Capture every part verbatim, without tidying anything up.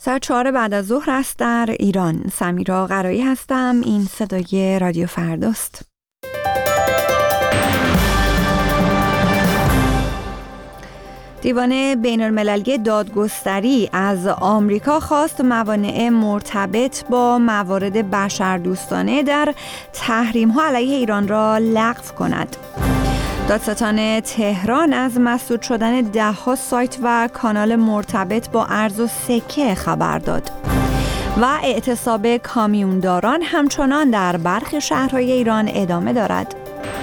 ساعت چهار بعد از ظهر است در ایران. سمیرا قرایی هستم. این صدای رادیو فرداست. دیوان بین‌المللی دادگستری از آمریکا خواست موانع مرتبط با موارد بشردوستانه در تحریم‌ها علیه ایران را لغو کند. دادستان تهران از مسدود شدن ده‌ها سایت و کانال مرتبط با ارز و سکه خبر داد. و اعتصاب کامیونداران همچنان در برخی شهرهای ایران ادامه دارد.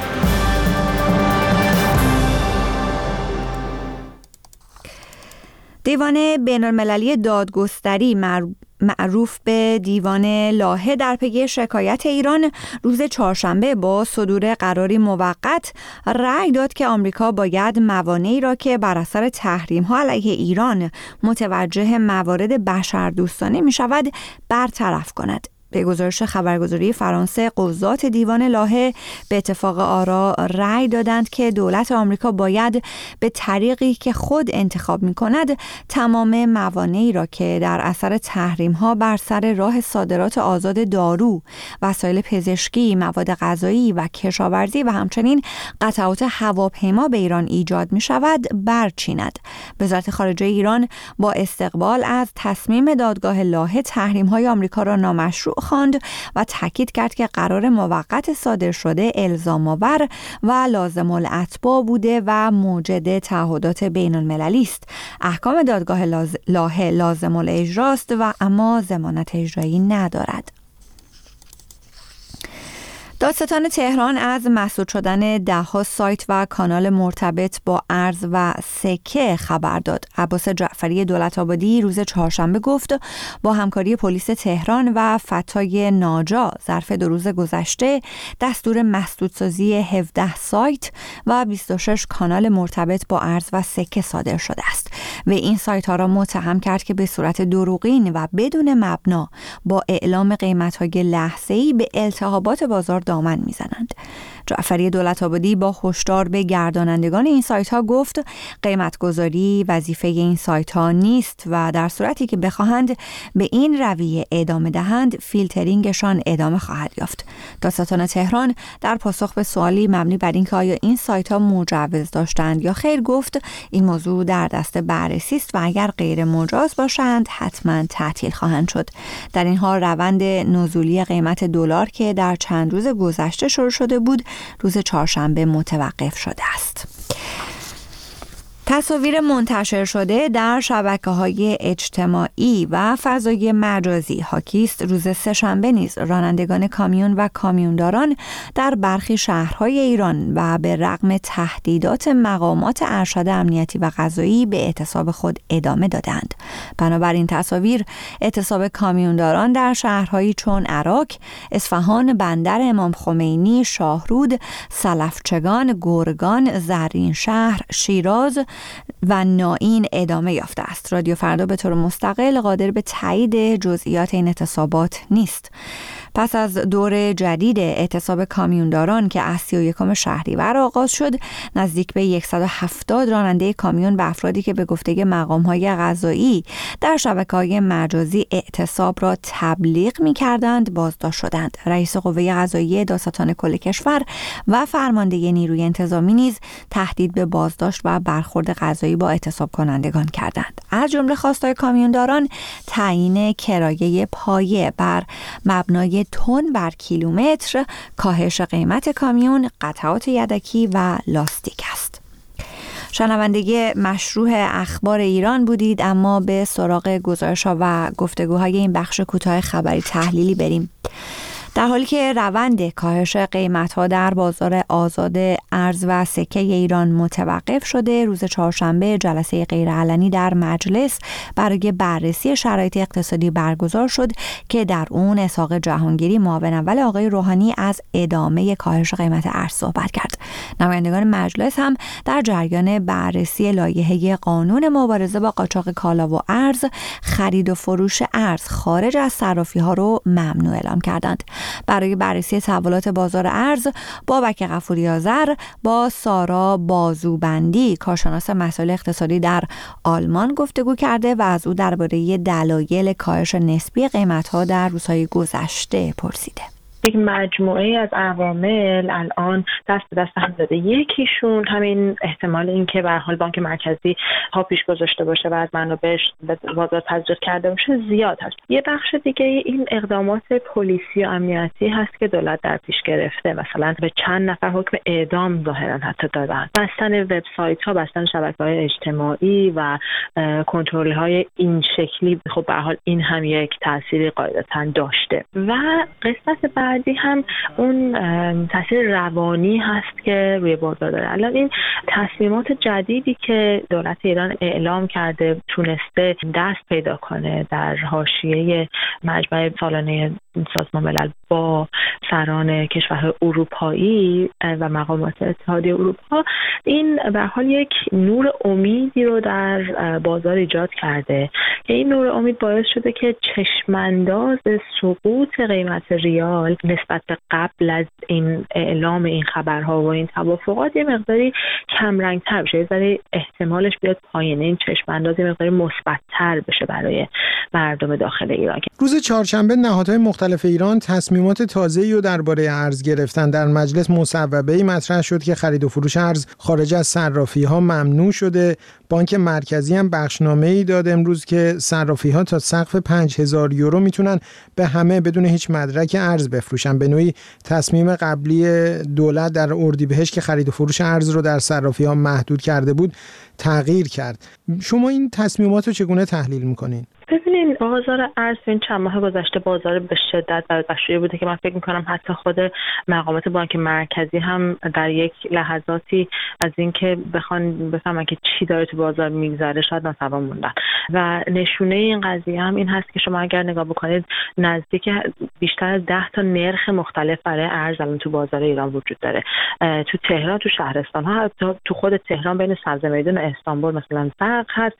دیوان بین‌المللی دادگستری معروف به دیوان لاهه در پی شکایت ایران روز چهارشنبه با صدور قراری موقت رأی داد که آمریکا باید موانعی را که بر اثر تحریم‌ها علیه ایران متوجه موارد بشردوستانه می‌شود برطرف کند. به گزارش خبرگزاری فرانسه، قضات دیوان لاهه به اتفاق آرا رأی دادند که دولت آمریکا باید به طریقی که خود انتخاب می‌کند تمام موانعی را که در اثر تحریم‌ها بر سر راه صادرات آزاد دارو، وسایل پزشکی، مواد غذایی و کشاورزی و همچنین قطعات هواپیما به ایران ایجاد می‌شود برچیند. وزارت خارجه ایران با استقبال از تصمیم دادگاه لاهه تحریم‌های آمریکا را نامشروع خواند و تاکید کرد که قرار موقت صادر شده الزام آور و لازم الاتباع بوده و موجد تعهدات بین المللی است. احکام دادگاه لاهه لازم الاجراست و اما ضمانت اجرایی ندارد. دادستان تهران از مسدود شدن ده‌ها سایت و کانال مرتبط با ارز و سکه خبر داد. عباس جعفری دولت‌آبادی روز چهارشنبه گفت با همکاری پلیس تهران و فتای ناجا ظرف دو روز گذشته دستور مسدودسازی هفده سایت و بیست و شش کانال مرتبط با ارز و سکه صادر شده است و این سایت‌ها را متهم کرد که به صورت دروغین و بدون مبنا با اعلام قیمت‌های لحظه‌ای به التهابات بازار دامن میزنند. جعفری دولت‌آبادی با هشدار به گردانندگان این سایت‌ها گفت قیمت‌گذاری وظیفه این سایت‌ها نیست و در صورتی که بخواهند به این رویه ادامه دهند فیلترینگشان ادامه خواهد یافت. دادستان تهران در پاسخ به سوالی مبنی بر اینکه آیا این سایت‌ها مجوز داشتند یا خیر گفت این موضوع در دست بررسی است و اگر غیر مجاز باشند حتما تعطیل خواهند شد. در این حال روند نزولی قیمت دلار که در چند روز گذشته شروع شده بود روز چهارشنبه متوقف شده است. تصاویر منتشر شده در شبکه‌های اجتماعی و فضای مجازی حاکی است روز سه‌شنبه نیز رانندگان کامیون و کامیونداران در برخی شهرهای ایران و به رغم تهدیدات مقامات ارشد امنیتی و قضایی به اعتصاب خود ادامه دادند. بنابراین تصاویر اعتصاب کامیونداران در شهرهایی چون عراق، اصفهان، بندر امام خمینی، شاهرود، سلفچگان، گرگان، زرین شهر، شیراز و نائین ادامه یافته است. رادیو فردا به طور مستقل قادر به تایید جزئیات این اعتصابات نیست. پس از دور جدید اعتصاب کامیونداران که از سی و یکم شهریور آغاز شد، نزدیک به صد و هفتاد راننده کامیون و افرادی که به گفته مقام‌های قضایی در شبکه‌های مجازی اعتصاب را تبلیغ می‌کردند بازداشت شدند. رئیس قوه قضاییه دادستان کل کشور و فرمانده نیروی انتظامی نیز تهدید به بازداشت و برخورد قضایی با اعتصاب کنندگان کردند. از جمله خواستای کامیونداران تعیین کرایه پایه بر مبنای تن بر کیلومتر، کاهش قیمت کامیون، قطعات یدکی و لاستیک است. شنونده مشروع اخبار ایران بودید، اما به سراغ گزارش‌ها و گفتگوهای این بخش کوتاه خبری تحلیلی بریم. در حالی که روند کاهش قیمت‌ها در بازار آزاد ارز و سکه ایران متوقف شده، روز چهارشنبه جلسه غیرعلنی در مجلس برای بررسی شرایط اقتصادی برگزار شد که در اون اسحاق جهانگیری معاون اول آقای روحانی از ادامه کاهش قیمت ارز صحبت کرد. نمایندگان مجلس هم در جریان بررسی لایحه قانون مبارزه با قاچاق کالا و ارز، خرید و فروش ارز خارج از صرافی‌ها رو ممنوع اعلام کردند. برای بررسی تحولات بازار ارز بابک غفوری آذر با سارا بازوبندی کارشناس مسائل اقتصادی در آلمان گفتگو کرده و از او درباره دلایل کاهش نسبی قیمت‌ها در روزهای گذشته پرسیده. یک مجموعه از عوامل الان دست به دست هم داده. یکیشون همین احتمال این که به هر حال بانک مرکزی ها پیش گذاشته باشه و از منابعش به بازار تزریق کرده باشه زیاد هست. یه بخش دیگه این اقدامات پلیسی و امنیتی هست که دولت در پیش گرفته. مثلا به چند نفر حکم اعدام ظاهرا حتی دادن. بستن وبسایت‌ها، بستن شبکه‌های اجتماعی و کنترل‌های این شکلی، خب به هر حال این هم یک تأثیری قاعدتاً داشته. و قسمت بعدی هم اون تاثیر روانی هست که روی بازار داره. الان این تصمیمات جدیدی که دولت ایران اعلام کرده تونسته دست پیدا کنه در حاشیه مجمع سالانه سازمان ملل با سران کشورهای اروپایی و مقامات اتحادیه اروپا، این به حال یک نور امیدی رو در بازار ایجاد کرده که این نور امید باعث شده که چشمانداز سقوط قیمت ریال نسبت به قبل از این اعلام این خبرها و این توافقات یه مقداری کم رنگ‌تر بشه، یه ذره احتمالش بیاد پایین، این چشمانداز یه مقداری مثبت‌تر بشه برای مردم داخل ایران. روز چهارشنبه نهادهای مختلف ایران تصمیمات تازه‌ای رو درباره ارز گرفتن. در مجلس مصوبه‌ای مطرح شد که خرید و فروش ارز خارج از صرافی‌ها ممنوع شده. بانک مرکزی هم بخشنامه‌ای داد امروز که صرافی‌ها تا سقف پنج هزار یورو میتونن به همه بدون هیچ مدرک ارز بفروشن. به نوعی تصمیم قبلی دولت در اردیبهشت که خرید و فروش ارز رو در صرافی‌ها محدود کرده بود تغییر کرد. شما این تصمیمات رو چگونه تحلیل می‌کنین؟ ببینین بازار ارز این چند ماه گذشته بازار به شدت برآشفته بوده که من فکر می‌کنم حتی خود مقامات بانک مرکزی هم در یک لحظاتی از اینکه بخوان بفهمن که چی داره تو بازار میگذره شاید ناتوان موندن. و نشونه این قضیه هم این هست که شما اگر نگاه بکنید نزدیک بیشتر از ده تا نرخ مختلف برای ارز الان تو بازار ایران وجود داره. تو تهران، تو شهرستان ها، حتی تو خود تهران بین سبز میدان و استانبول مثلا فرق هست.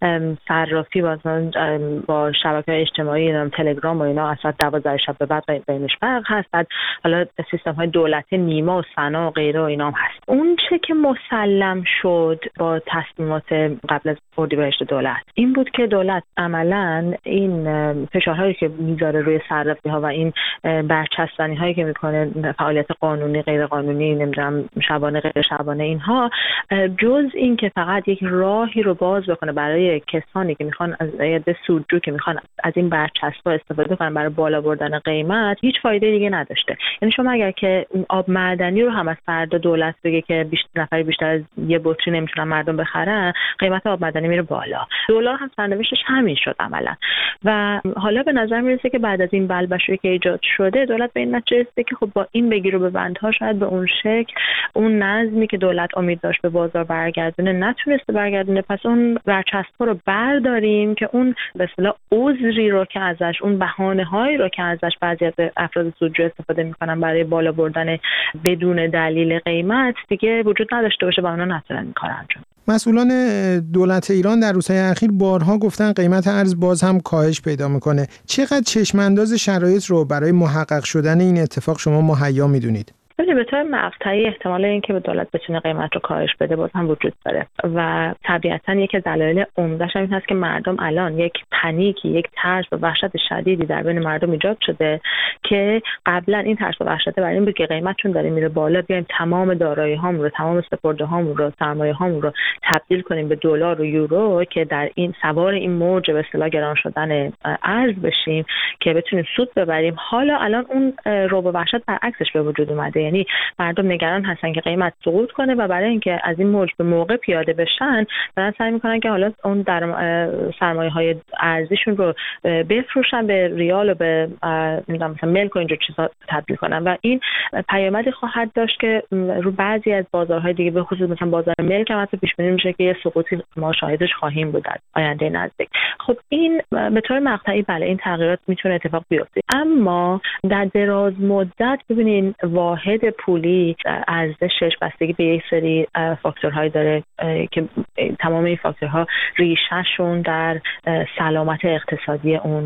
صرافی مثلا با شبکه‌های اجتماعی نام تلگرام و اینا از ساعت دوازده شب به بعد بینش فرق هست. بعد حالا سیستم‌های دولتی نیما و سنا و غیره و اینا هم هست. اون چه که مسلم شد با تصمیمات قبل از اردیبهشت دولت این بود که دولت عملاً این فشارهایی که میذاره روی صرافی‌ها و این برچسبانی‌هایی که میکنه فعالیت قانونی غیر قانونی نمیدونم شبانه غیر شبانه اینها، جز این که فقط یک راهی رو باز بکنه برای کسانی که میخوان از یه سودجو که میخوان از این برچسب‌ها استفاده کنن برای بالا بردن قیمت، هیچ فایده دیگه نداشته. یعنی شما اگر که آب معدنی رو هم از فردا دولت بگه که بیشتر نفری بیشتر از یه بطری نمیتونن مردم بخرن، قیمت آب معدنی میره بالا. دلار هم سرنوشتش همین شد عملا. و حالا به نظر میرسه که بعد از این بلبشویی که ایجاد شده دولت به این نتیجه رسیده که خب با این بگیر و ببندها شاید به اون شکل اون نظمی که دولت امید داشت به بازار برگردونه نتونسته برگردونه، پس اون برچسب‌ها رو برداریم که اون به اصطلاح عذری رو که ازش، اون بهانه‌هایی رو که ازش بعضی از افراد سودجو استفاده میکنن برای بالا بردن بدون دلیل قیمت دیگه وجود نداشته باشه و اونا نتونن این کارو انجام. مسئولان دولت ایران در روزهای اخیر بارها گفتن قیمت ارز باز هم کاهش پیدا میکنه. چقدر چشمانداز شرایط رو برای محقق شدن این اتفاق شما مهیا میدونید؟ ولی به طور مقطعی احتمال اینکه به دولت بتونه قیمت رو کاهش بده باز هم وجود داره و طبیعتاً یکی از دلایل عمده‌اش این هست که مردم الان یک پنیکی، یک ترس و وحشت شدیدی در بین مردم ایجاد شده که قبلا این ترس و وحشت برای این بود که قیمت چون داره میره بالا بیایم تمام دارایی‌هامون رو، تمام سپرده‌هامون رو، سرمایه‌هامون رو تبدیل کنیم به دلار و یورو که در این سوار این موج به اصطلاح گران شدن ارز بشیم که بتونیم سود ببریم. حالا الان اون رعب و وحشت برعکسش به وجود اومده، یعنی مردم نگران هستن که قیمت سقوط کنه و برای اینکه از این موج به موقع پیاده بشن دارن سعی میکنن که حالا اون در سرمایه‌های ارزیشون رو بفروشن به ریال و به مثلا ملک و اینجور چیزا تبدیل کنن و این پیامدی خواهد داشت که رو بعضی از بازارهای دیگه به خصوص مثلا بازار ملک هم حتی پیش بینی میشه که یه سقوطی ما شاهدش خواهیم بود در آینده نزدیک. خب این به طور مقطعی بله این تغییرات میتونه اتفاق بیفته، اما در دراز مدت ببینین واحد پولی ارزشش بستگی به یک سری فاکتورهای داره که تمام این فاکتورها ریشه‌شون در سلامت اقتصادی اون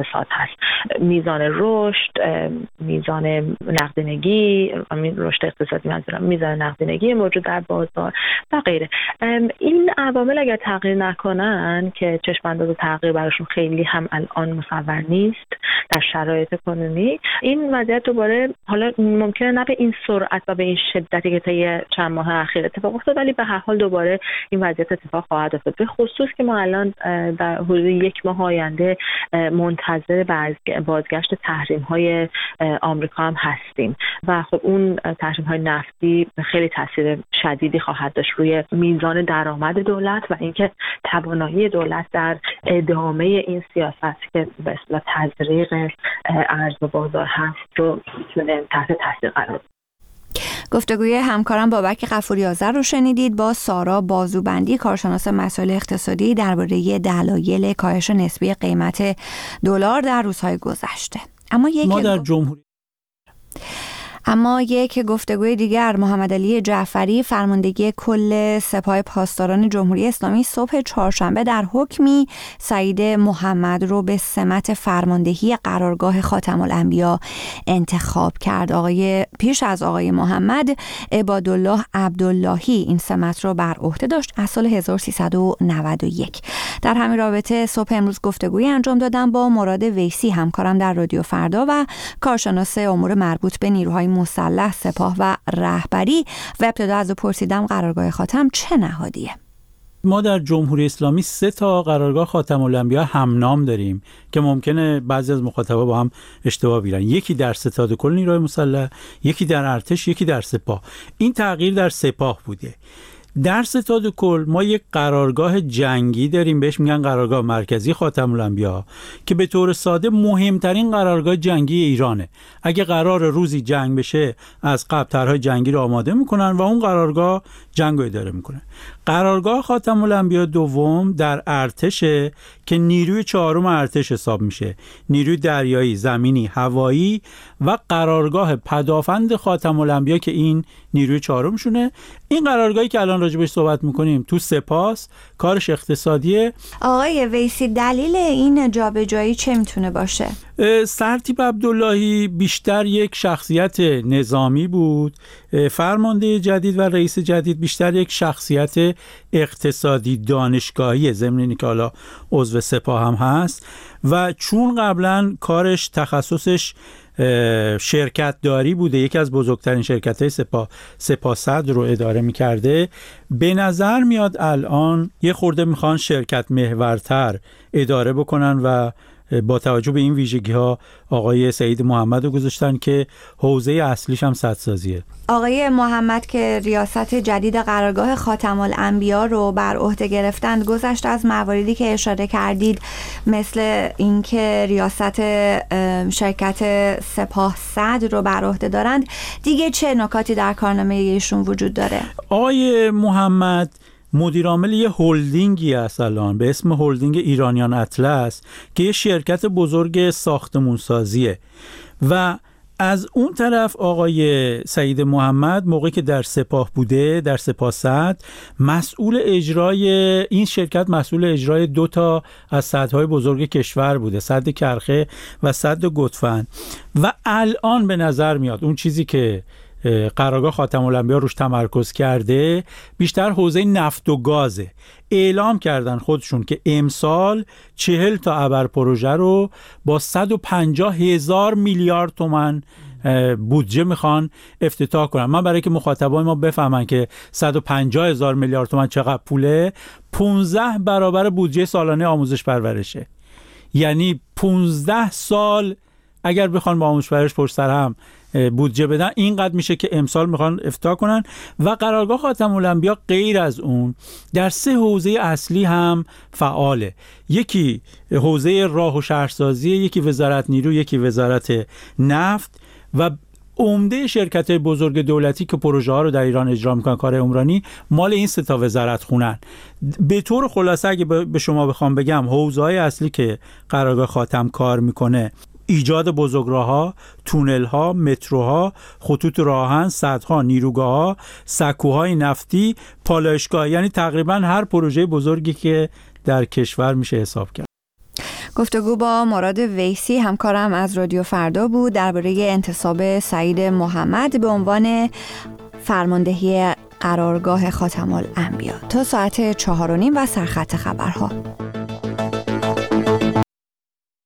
اقتصاد هست. میزان رشد، میزان نقدینگی، رشد اقتصادی منظورم، میزان نقدینگی موجود در بازار و غیره. این عوامل اگر تغییر نکنن که چشم انداز تغییر براشون خیلی هم الان مصور نیست در شرایط کنونی، این وضعیت دوباره حالا ممکنه نه به این سرعت و به این شدتی که طی چند ماه اخیر اتفاق افتاد، ولی به هر حال دوباره این وضعیت اتفاق خواهد افتاد. به خصوص که ما الان در حدود یک ماه آینده منتظر بازگشت تحریم‌های آمریکا هم هستیم و خب اون تحریم‌های نفتی خیلی تاثیر شدیدی خواهد داشت روی میزان درآمد دولت و اینکه توانایی دولت در ادامه این سیاست که به اصطلاح تزریق ارز و بازار هست رو میتونه تحت تاثیر قرار بده. گفتگوی همکارم بابک غفوری آذر رو شنیدید با سارا بازوبندی، کارشناس مسائل اقتصادی، درباره دلایل کاهش نسبی قیمت دلار در روزهای گذشته. اما یک ما در جمهوری اما یک گفتگوی دیگر، محمد علی جعفری فرماندگی کل سپاه پاسداران جمهوری اسلامی صبح چهارشنبه در حکمی سعید محمد رو به سمت فرماندهی قرارگاه خاتم الانبیا انتخاب کرد. آقای پیش از آقای محمد، عبادالله عبداللهی این سمت رو بر عهده داشت از سال هزار و سیصد و نود و یک. در همین رابطه صبح امروز گفتگویی انجام دادم با مراد ویسی، همکارم در رادیو فردا و کارشناس امور مربوط به نیروهای مسلح، سپاه و رهبری، و ابتدا از او پرسیدم قرارگاه خاتم چه نهادیه؟ ما در جمهوری اسلامی سه تا قرارگاه خاتم الانبیا همنام داریم که ممکنه بعضی از مخاطبا با هم اشتباه بگیرن. یکی در ستاد کل نیروهای مسلح، یکی در ارتش، یکی در سپاه. این تغییر در سپاه بوده. در ستاد کل ما یک قرارگاه جنگی داریم، بهش میگن قرارگاه مرکزی خاتم الانبیا، که به طور ساده مهمترین قرارگاه جنگی ایرانه. اگه قرار روزی جنگ بشه از قبل طرحهای جنگی رو آماده میکنن و اون قرارگاه جنگ رو اداره میکنه. قرارگاه خاتم الانبیا دوم در ارتشه که نیروی چهارم ارتش حساب میشه، نیروی دریایی، زمینی، هوایی، و قرارگاه پدافند خاتم الانبیا که این نیروی چهارمشونه. این قرارگاهی که الان راجبش صحبت میکنیم تو سپاس، کارش اقتصادیه. آقای ویسی، دلیل این جابجایی چه میتونه باشه؟ سرتیپ عبداللهی بیشتر یک شخصیت نظامی بود، فرمانده جدید و رئیس جدید بیشتر یک شخصیت اقتصادی دانشگاهی، ضمن اینکه که حالا عضو سپاه هم هست، و چون قبلا کارش تخصصش شرکت داری بوده، یکی از بزرگترین شرکت‌های سپاه سپاهصد رو اداره می‌کرده، به نظر میاد الان یه خورده میخوان شرکت محورتر اداره بکنن و با توجه به این ویژگی‌ها آقای سعید محمد رو گذاشتن که حوزه اصلیش هم سدسازیه. آقای محمد که ریاست جدید قرارگاه خاتم الانبیا رو بر عهده گرفتند، گذشته از مواردی که اشاره کردید مثل اینکه ریاست شرکت سپاهصد رو بر عهده دارند، دیگه چه نکاتی در کارنامه ایشون وجود داره؟ آقای محمد مدیر عامل یه هلدینگی هست الان به اسم هلدینگ ایرانیان اطلس که یه شرکت بزرگ ساختمونسازیه، و از اون طرف آقای سعید محمد موقعی که در سپاه بوده، در سپاهصد، مسئول اجرای این شرکت مسئول اجرای دو تا از سدهای بزرگ کشور بوده، سد کرخه و سد گدفن. و الان به نظر میاد اون چیزی که قرارگاه خاتم الانبیا روش تمرکز کرده بیشتر حوزه نفت و گازه. اعلام کردن خودشون که امسال چهل تا ابر پروژه رو با صد و پنجاه هزار میلیارد تومان بودجه میخوان افتتاح کنن. من برای که مخاطبان ما بفهمن که صد و پنجاه هزار میلیارد تومان چقدر پوله، پانزده برابر بودجه سالانه آموزش پرورشه. یعنی پانزده سال اگر بخوان با آموزش پرورش پشت سر هم بودجه بدن، اینقدر میشه که امسال میخوان افتتاح کنن. و قرارگاه خاتم الانبیا غیر از اون در سه حوزه اصلی هم فعاله. یکی حوزه راه و شهرسازی، یکی وزارت نیرو، یکی وزارت نفت، و عمده شرکت‌های بزرگ دولتی که پروژه ها رو در ایران اجرا میکنن، کار عمرانی، مال این سه تا وزارت خونن. به طور خلاصه اگه به شما بخوام بگم حوزه‌های اصلی که قرارگاه خاتم کار میکنه: ایجاد بزرگراه‌ها، تونل‌ها، متروها، خطوط راهن، سدها، نیروگاه‌ها، سکوهای نفتی، پالایشگاه، یعنی تقریبا هر پروژه بزرگی که در کشور میشه حساب کرد. گفتگو با مراد ویسی همکارم از رادیو فردا بود درباره انتصاب سعید محمد به عنوان فرماندهی قرارگاه خاتم الانبیا. تا ساعت چهار و نیم و سرخط خبرها.